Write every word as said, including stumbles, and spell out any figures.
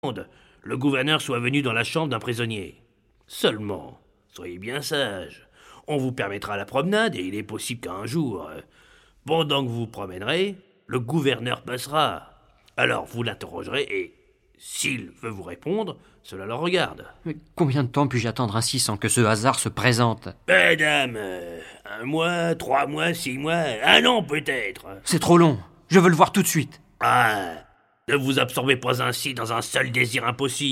le gouverneur soit venu dans la chambre d'un prisonnier. Seulement, soyez bien sage. On vous permettra la promenade et il est possible qu'un jour, pendant que vous vous promènerez, le gouverneur passera. Alors vous l'interrogerez et, s'il veut vous répondre, cela le regarde. Mais combien de temps puis-je attendre ainsi sans que ce hasard se présente ? Madame, euh, un mois, trois mois, six mois, un an peut-être. C'est trop long. Je veux le voir tout de suite. Ah, ne vous absorbez pas ainsi dans un seul désir impossible.